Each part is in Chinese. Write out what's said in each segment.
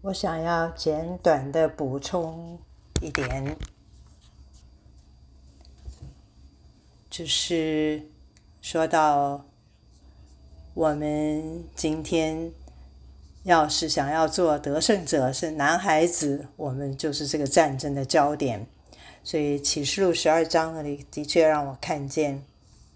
我想要简短的补充一点，就是说到我们今天要是想要做得胜者，是男孩子，我们就是这个战争的焦点。所以启示录12章那里的确让我看见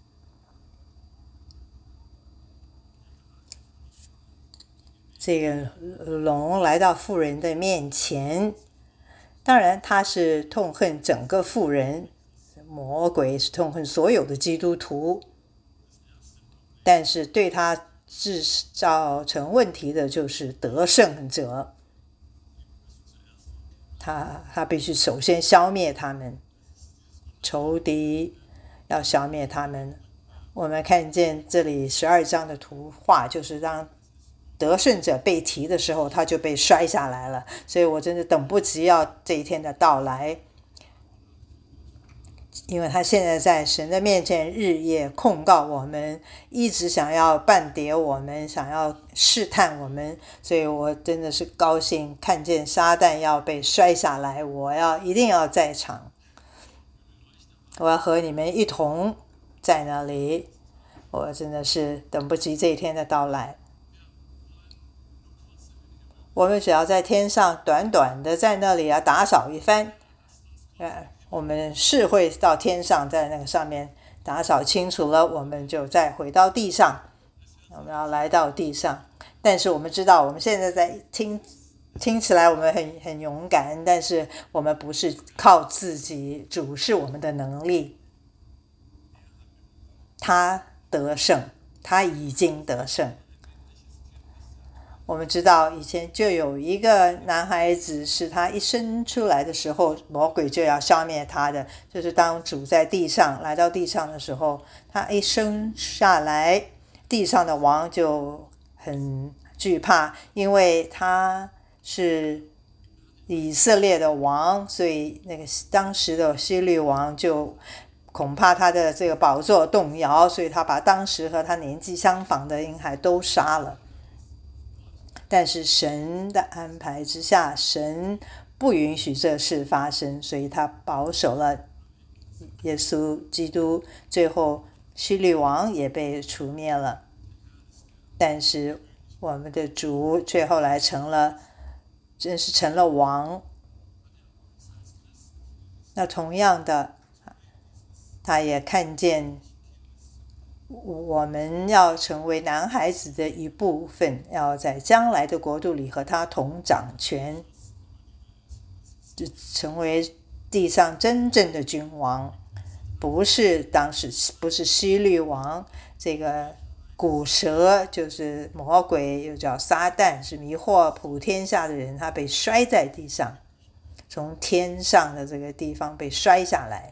这个龙来到妇人的面前，当然他是痛恨整个妇人，魔鬼是痛恨所有的基督徒，但是对他制造成问题的就是得胜者，他必须首先消灭他们，仇敌要消灭他们。我们看见这里12章的图画，就是当得胜者被提的时候，他就被摔下来了。所以我真的等不及要这一天的到来，因为他现在在神的面前日夜控告我们，一直想要絆跌我们，想要试探我们。所以我真的是高兴看见撒旦要被摔下来，我一定要在场，我要和你们一同在那里。我真的是等不及这一天的到来。我们只要在天上短短的在那里打扫一番，我们是会到天上，在那个上面打扫清楚了，我们就再回到地上，我们要来到地上。但是我们知道我们现在在听起来我们很勇敢，但是我们不是靠自己，主是我们的能力。他得胜，他已经得胜。我们知道以前就有一个男孩子，是他一生出来的时候魔鬼就要消灭他的，就是当主在地上来到地上的时候，他一生下来，地上的王就很惧怕，因为他是以色列的王，所以那个当时的希律王就恐怕他的这个宝座动摇，所以他把当时和他年纪相仿的婴孩都杀了。但是神的安排之下，神不允许这事发生，所以他保守了耶稣基督，最后希律王也被除灭了。但是我们的主最后来真是成了王。那同样的，他也看见我们要成为男孩子的一部分，要在将来的国度里和他同掌权，成为地上真正的君王，不是希律王，这个古蛇就是魔鬼，又叫撒旦，是迷惑普天下的人，他被摔在地上，从天上的这个地方被摔下来，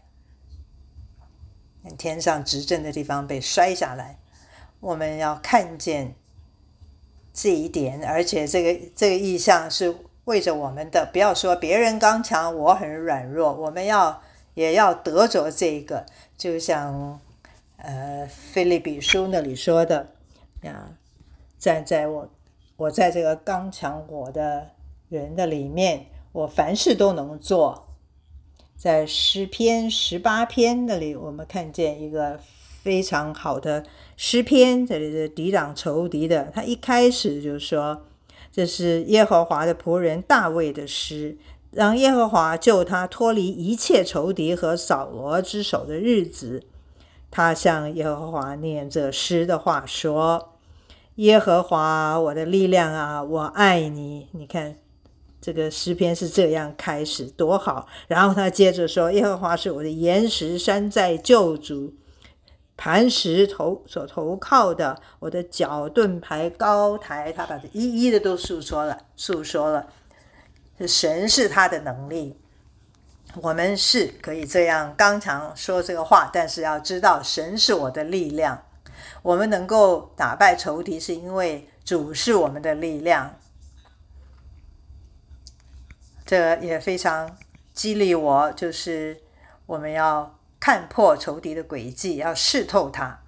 天上执政的地方被摔下来。我们要看见这一点，而且这个意象是为着我们的，不要说别人刚强我很软弱，我们也要得着这个，就像腓立比书那里说的，站在我在这个刚强我的人的里面，我凡事都能做。在诗篇18篇那里，我们看见一个非常好的诗篇，这里是抵挡仇敌的。他一开始就说，这是耶和华的仆人大卫的诗，让耶和华救他脱离一切仇敌和扫罗之手的日子。他向耶和华念这诗的话说，耶和华我的力量啊，我爱你。你看这个诗篇是这样开始，多好。然后他接着说，耶和华是我的岩石，山寨救主，磐石所投靠的，我的脚盾牌高台。他把这一一的都诉说了，神是他的能力。我们是可以这样刚强说这个话，但是要知道神是我的力量。我们能够打败仇敌，是因为主是我们的力量。这也非常激励我，就是我们要看破仇敌的诡计，要视透他，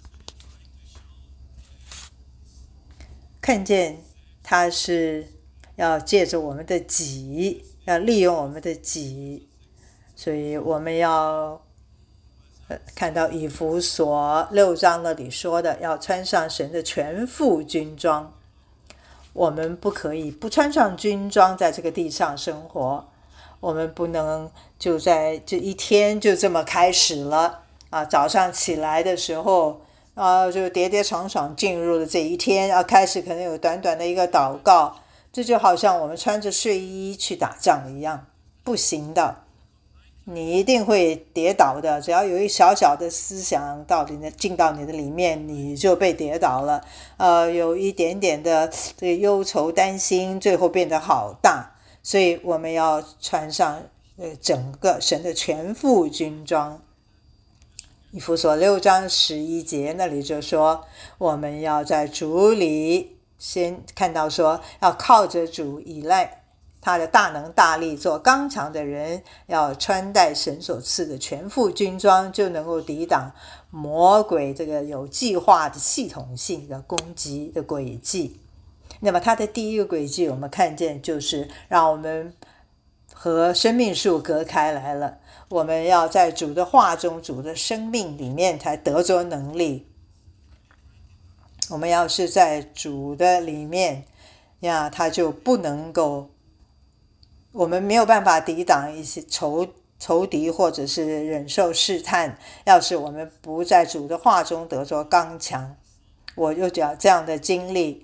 看见他是要借着我们的己，要利用我们的己，所以我们要看到以弗所6章那里说的，要穿上神的全副军装。我们不可以不穿上军装在这个地上生活，我们不能就在这一天就这么开始了早上起来的时候就跌跌撞撞进入了这一天开始可能有短短的一个祷告，这就好像我们穿着睡衣去打仗一样，不行的，你一定会跌倒的，只要有一小小的思想进到你的里面，你就被跌倒了有一点点的这个忧愁担心，最后变得好大。所以我们要穿上整个神的全副军装。以弗所6章11节那里就说，我们要在主里，先看到说要靠着主，依赖他的大能大力，做刚强的人，要穿戴神所赐的全副军装，就能够抵挡魔鬼这个有计划的系统性的攻击的诡计。那么他的第一个诡计我们看见就是让我们和生命树隔开来了，我们要在主的话中，主的生命里面才得着能力。我们要是在主的里面他就不能够，我们没有办法抵挡一些仇敌或者是忍受试探，要是我们不在主的话中得着刚强。我就讲这样的经历，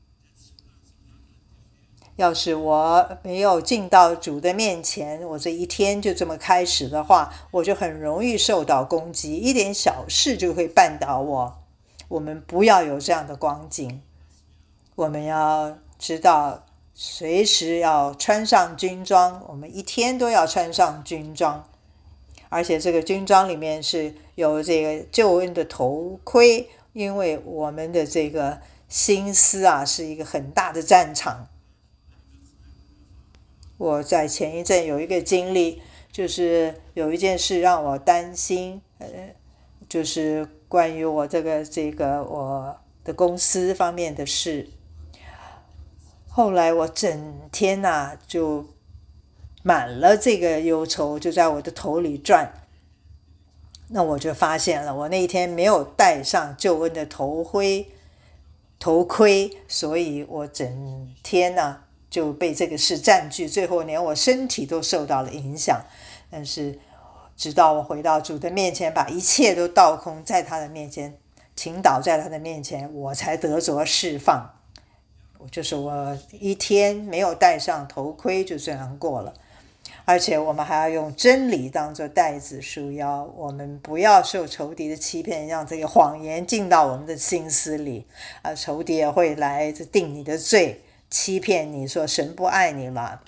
要是我没有进到主的面前，我这一天就这么开始的话，我就很容易受到攻击，一点小事就会绊倒我。我们不要有这样的光景，我们要知道随时要穿上军装，我们一天都要穿上军装，而且这个军装里面是有这个救恩的头盔，因为我们的这个心思是一个很大的战场。我在前一阵有一个经历，就是有一件事让我担心，就是关于我这个我的公司方面的事。后来我整天就满了这个忧愁，就在我的头里转。那我就发现了，我那一天没有戴上救恩的头盔，所以我整天就被这个事占据，最后连我身体都受到了影响。但是直到我回到主的面前，把一切都倒空在他的面前，倾倒在他的面前，我才得着释放。就是我一天没有戴上头盔就这样过了。而且我们还要用真理当作带子束腰，我们不要受仇敌的欺骗，让这个谎言进到我们的心思里仇敌也会来定你的罪，欺骗你说神不爱你了，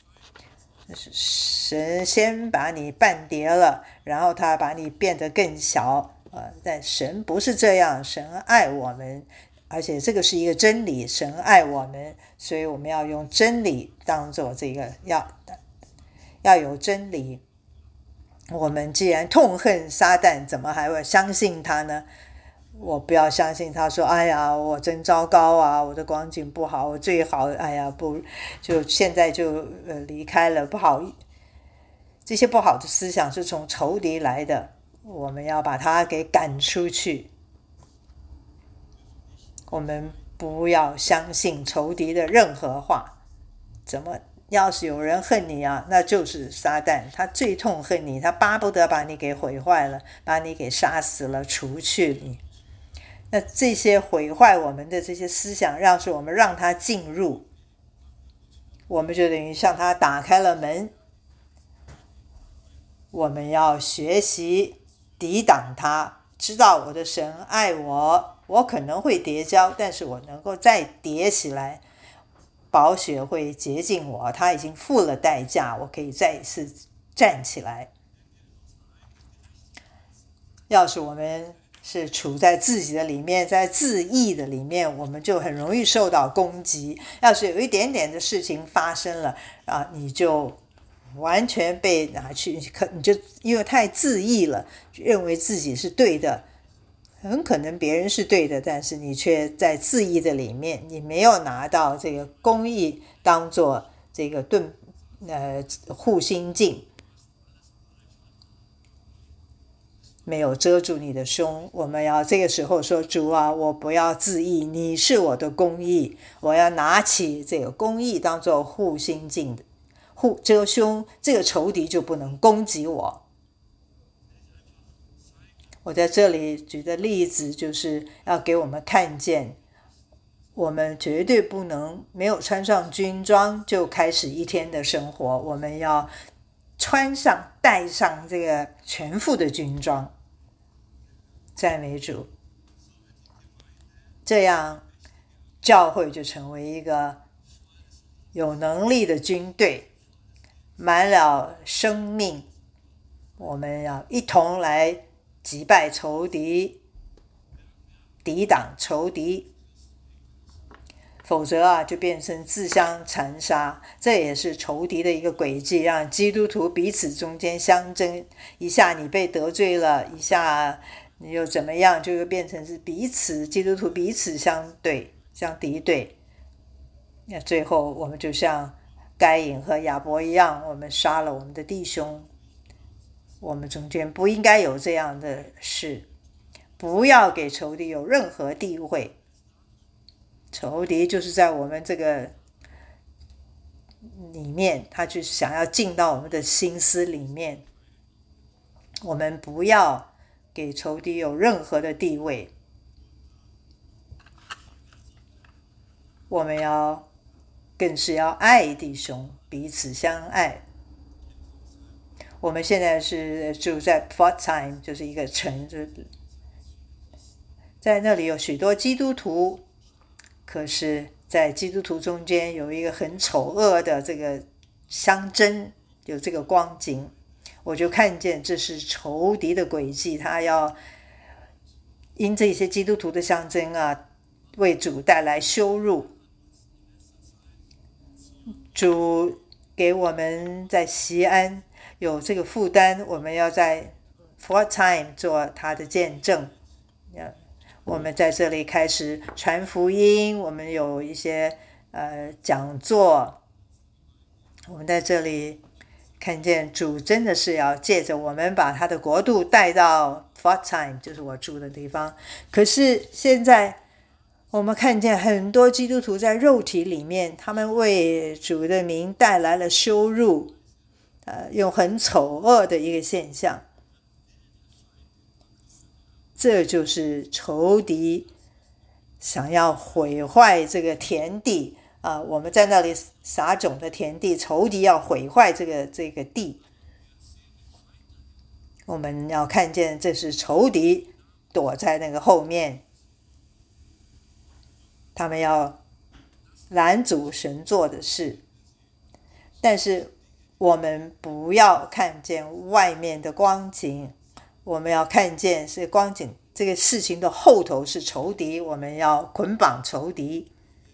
神先把你绊跌了，然后他把你变得更小但神不是这样，神爱我们，而且这个是一个真理，神爱我们，所以我们要用真理当作这个要有真理。我们既然痛恨撒旦，怎么还会相信他呢？我不要相信他说哎呀我真糟糕我的光景不好，我最好哎呀不就现在就离开了，不好，这些不好的思想是从仇敌来的，我们要把它给赶出去。我们不要相信仇敌的任何话，要是有人恨你那就是撒旦，他最痛恨你，他巴不得把你给毁坏了，把你给杀死了，除去你。那这些毁坏我们的这些思想，是我们让他进入，我们就等于向他打开了门。我们要学习抵挡他，知道我的神爱我，我可能会跌跤，但是我能够再跌起来，宝血会洁净我，他已经付了代价，我可以再一次站起来。要是我们是处在自己的里面，在自义的里面，我们就很容易受到攻击。要是有一点点的事情发生了你就完全被拿去，你就因为太自义了，认为自己是对的很可能别人是对的，但是你却在自义的里面，你没有拿到这个公义当做这个护心镜，没有遮住你的胸。我们要这个时候说，主啊，我不要自义，你是我的公义，我要拿起这个公义当做护心镜，遮胸，这个仇敌就不能攻击我。我在这里举的例子就是要给我们看见，我们绝对不能没有穿上军装就开始一天的生活，我们要带上这个全副的军装。赞美主，这样教会就成为一个有能力的军队，满了生命。我们要一同来击败仇敌，抵挡仇敌，否则就变成自相残杀。这也是仇敌的一个诡计，让基督徒彼此中间相争，一下你被得罪了，一下你又怎么样，就会变成是基督徒彼此相敌对。那最后我们就像该隐和亚伯一样，我们杀了我们的弟兄。我们中间不应该有这样的事，不要给仇敌有任何地位。仇敌就是在我们这个里面，他就是想要进到我们的心思里面。我们不要给仇敌有任何的地位。我们更是要爱弟兄，彼此相爱。我们现在是住在 Pforzheim， 就是一个城，在那里有许多基督徒，可是在基督徒中间有一个很丑恶的这个相争，有这个光景，我就看见这是仇敌的诡计，他要因这些基督徒的相争为主带来羞辱。主给我们在西安有这个负担，我们要在 Pforzheim 做他的见证。我们在这里开始传福音，我们有一些讲座。我们在这里看见主真的是要借着我们把他的国度带到 Pforzheim， 就是我住的地方。可是现在我们看见很多基督徒在肉体里面，他们为主的名带来了羞辱，用很丑恶的一个现象。这就是仇敌想要毁坏这个田地我们在那里撒种的田地，仇敌要毁坏这个地。我们要看见这是仇敌躲在那个后面，他们要拦阻神做的事。但是我们不要看见外面的光景，我们要看见是光景，这个事情的后头是仇敌，我们要捆绑仇敌。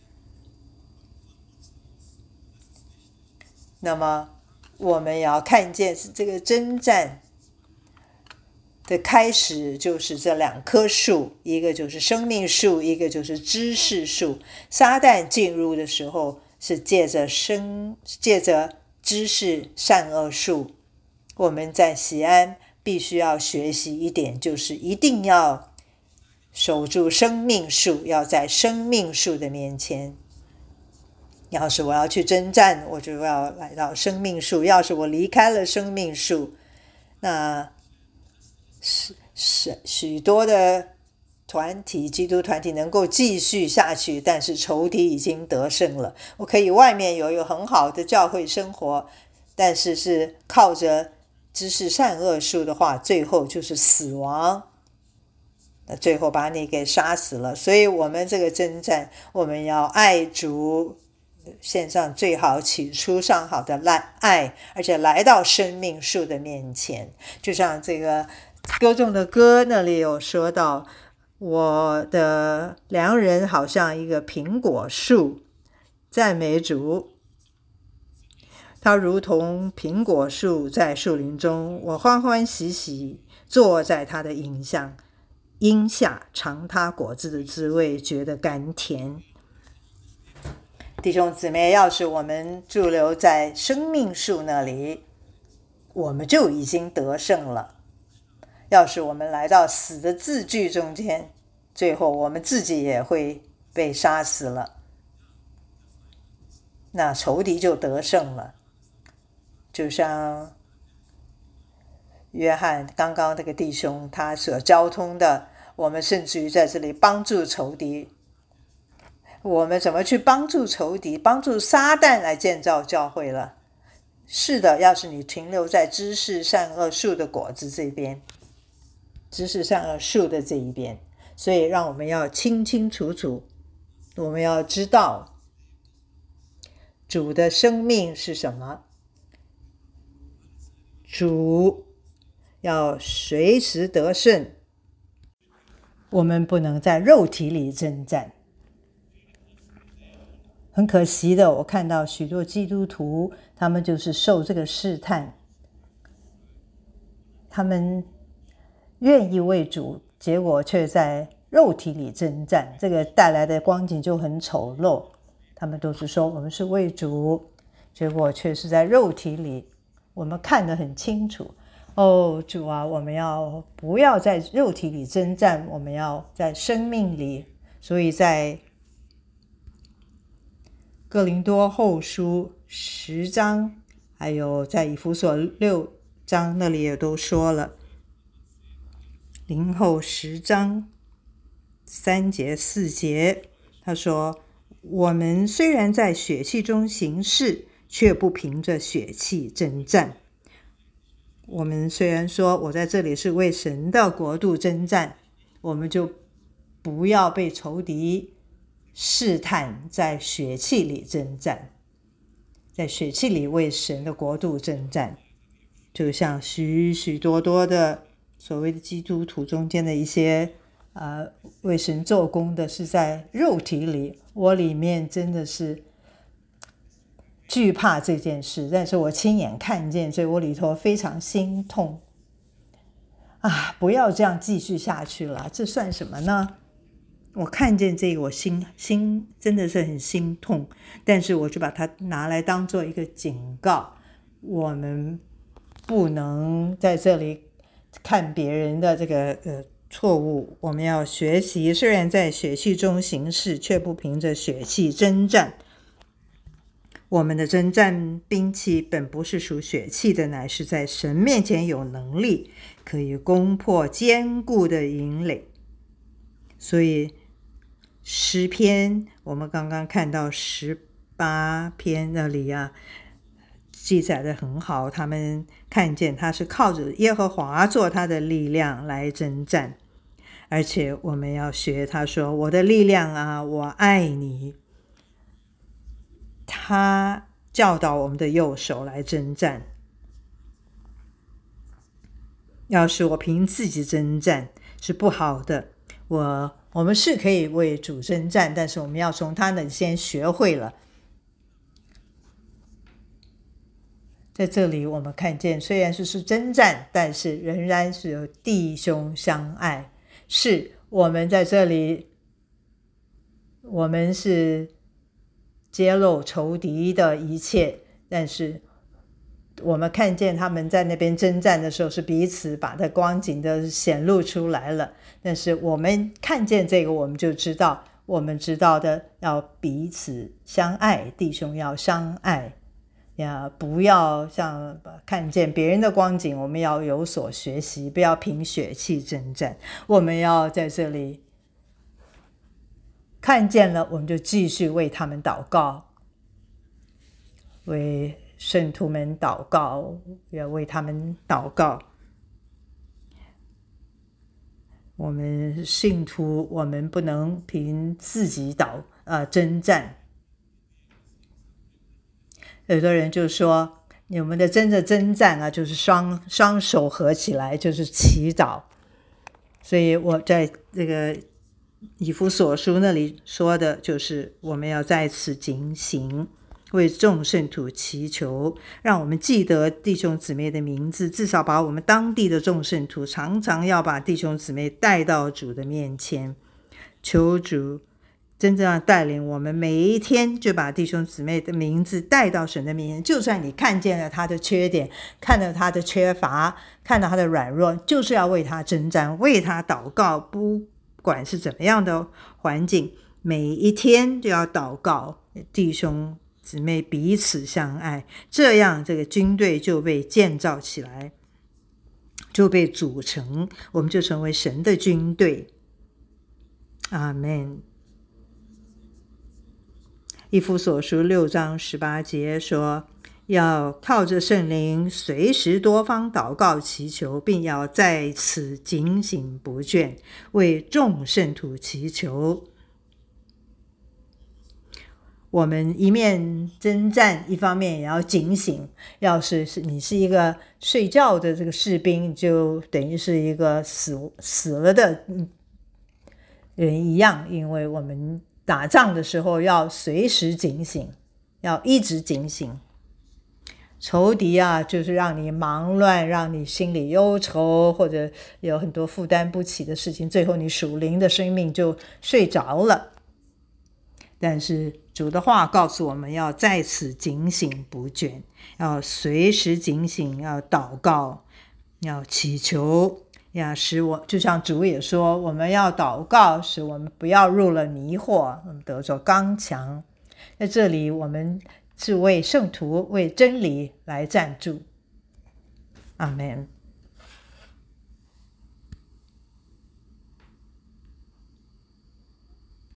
那么我们要看见是这个征战的开始，就是这两棵树，一个就是生命树，一个就是知识树。撒旦进入的时候是借着知识善恶树。我们在西安必须要学习一点，就是一定要守住生命树，要在生命树的面前。要是我要去征战，我就要来到生命树；要是我离开了生命树，那许多的基督团体能够继续下去，但是仇敌已经得胜了。我可以外面有一个很好的教会生活，但是靠着知识善恶树的话，最后就是死亡，那最后把你给杀死了。所以我们这个征战，我们要爱主，献上最好起初上好的爱，而且来到生命树的面前。就像这个歌中的歌那里有说到，我的良人好像一个苹果树，赞美主。他如同苹果树在树林中，我欢欢喜喜坐在他的影像。 荫下尝它果子的滋味，觉得甘甜。弟兄姊妹，要是我们驻留在生命树那里，我们就已经得胜了。要是我们来到死的字句中间，最后我们自己也会被杀死了，那仇敌就得胜了。就像约翰刚刚那个弟兄他所交通的，我们甚至于在这里帮助仇敌。我们怎么去帮助仇敌，帮助撒旦来建造教会了？是的，要是你停留在知识善恶树的果子这边，知识善恶树的这一边，所以让我们要清清楚楚，我们要知道主的生命是什么。主要随时得胜，我们不能在肉体里征战。很可惜的，我看到许多基督徒，他们就是受这个试探，他们愿意为主，结果却在肉体里征战，这个带来的光景就很丑陋。他们都是说我们是为主，结果却是在肉体里，我们看得很清楚。主啊，我们不要在肉体里征战，我们要在生命里。所以在哥林多后书10章，还有在以弗所6章那里也都说了。林后10章3节4节，他说，我们虽然在血气中行事，却不凭着血气征战。我们虽然说我在这里是为神的国度征战，我们就不要被仇敌试探，在血气里征战，在血气里为神的国度征战。就像许许多多的所谓的基督徒中间的一些为神做工的，是在肉体里，我里面真的是惧怕这件事，但是我亲眼看见，所以我里头非常心痛不要这样继续下去了，这算什么呢？我看见这个，我心真的是很心痛，但是我就把它拿来当做一个警告，我们不能在这里看别人的这个错误，我们要学习，虽然在血气中行事，却不凭着血气征战。我们的征战兵器本不是属血气的，乃是在神面前有能力，可以攻破坚固的营垒。所以诗篇我们刚刚看到18篇那里记载的很好，他们看见他是靠着耶和华做他的力量来征战，而且我们要学他说，我的力量我爱你。他教导我们的右手来征战。要是我凭自己征战是不好的，我们是可以为主征战，但是我们要从他那里先学会了。在这里我们看见，虽然是征战，但是仍然是有弟兄相爱。是我们在这里，我们是揭露仇敌的一切，但是我们看见他们在那边征战的时候，是彼此把这光景的显露出来了。但是我们看见这个，我们就知道，我们知道的要彼此相爱，弟兄要相爱，不要像看见别人的光景，我们要有所学习，不要凭血气征战。我们要在这里看见了，我们就继续为他们祷告，为圣徒们祷告，要为他们祷告。我们信徒，我们不能凭自己征战。有的人就说，你们的真的征战就是双手合起来，就是祈祷。所以我在这个以弗所书那里说的就是，我们要在此警醒， 为众圣徒祈求，让我们记得弟兄姊妹的名字，至少把我们当地的众圣徒常常要把弟兄姊妹带到主的面前，求主真正带领我们每一天就把弟兄姊妹的名字带到神的面前。就算你看见了他的缺点，看到他的缺乏，看到他的软弱，就是要为他征战，为他祷告，不管是怎么样的环境，每一天就要祷告，弟兄姊妹彼此相爱，这样这个军队就被建造起来，就被组成，我们就成为神的军队。阿们。以弗所书6章18节说，要靠着圣灵随时多方祷告祈求，并要在此警醒不倦，为众圣徒祈求。我们一面征战，一方面也要警醒。要是你是一个睡觉的这个士兵，就等于是一个死了的人一样，因为我们打仗的时候要随时警醒，要一直警醒。仇敌啊，就是让你忙乱，让你心里忧愁，或者有很多负担不起的事情，最后你属灵的生命就睡着了。但是主的话告诉我们要在此警醒不倦，要随时警醒，要祷告，要祈求，要使我，就像主也说，我们要祷告，使我们不要入了迷惑，我们得着刚强。在这里我们是为圣徒，为真理来站住。阿们。